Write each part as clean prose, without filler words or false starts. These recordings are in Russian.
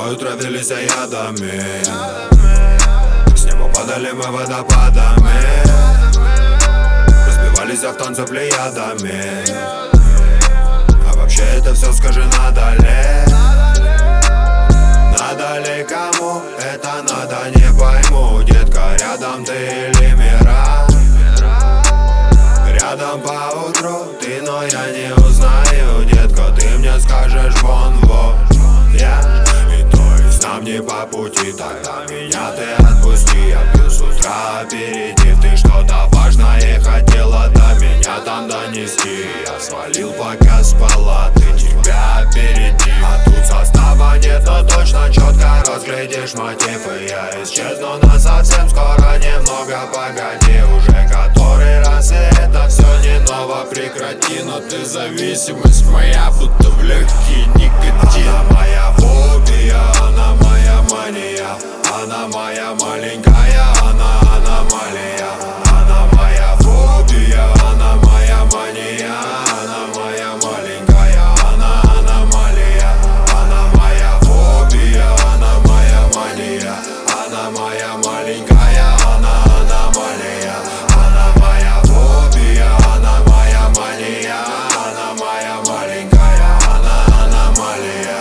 тобою травились ядами. С неба падали мы водопадами, разбивались в танце плеядами. А вообще это все скажи, надо ли? Надо ли кому? Это надо, не пойму. Детка, рядом ты или мира? Рядом поутру ты, но я не узнаю. Детка, ты мне скажешь вон, вот я. И то есть нам не по пути, тогда меня ты отпусти. Я пью с утра аперитив, ты что-то важное хотела до меня там донести. Я свалил, пока спала, ты тебя опередил. А тут состава нет, но точно четко разглядишь мотив. И я исчезну насовсем скоро, немного погоди. Уже который раз, и это все не ново, прекрати. Но ты зависимость моя, будто в легкие никотин. Она моя фобия, она моя мания. Она моя маленькая, она аномалия. Она моя фобия, она моя мания. Она моя маленькая, она аномалия. Она моя фобия, она моя мания. Она моя маленькая, она аномалия. Она моя фобия, она моя мания. Она моя маленькая, она аномалия.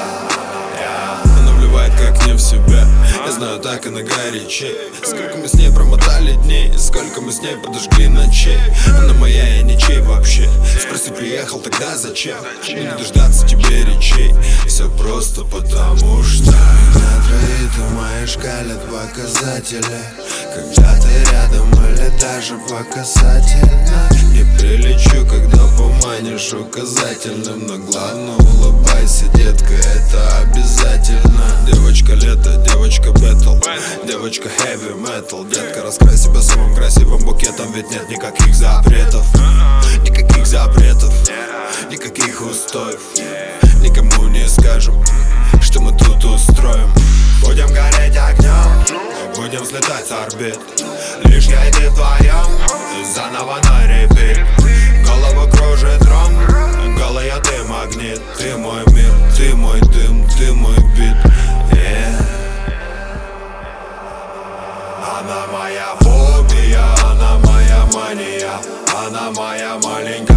Она вливает как не в себя, я знаю, так и на горячей. Сколько мы с ней промотали дней, сколько мы с ней подожгли ночей. Она моя, я ничей вообще. Спроси, приехал, тогда зачем? Мне не дождаться тебе речей. Все просто потому что на твои то мои шкалят показатели. Когда ты рядом или даже по касательно. Не прилечу, когда поманишь указательным. Но главное улыбайся, детка, это обязательно. Девочка лето, девочка бэтл, девочка heavy metal. Детка, раскрась себя самым красивым букетом, ведь нет никаких запретов. Никаких запретов, никаких устоев. Никому не скажем, что мы тут устроим. Будем гореть огнем, будем слетать с орбит. Лишь я и ты вдвоем, заново на репит. Голову кружит ром, голая ты магнит. Ты мой мир, ты мой дым, ты мой бит. Она моя фобия, она моя мания. Она моя маленькая.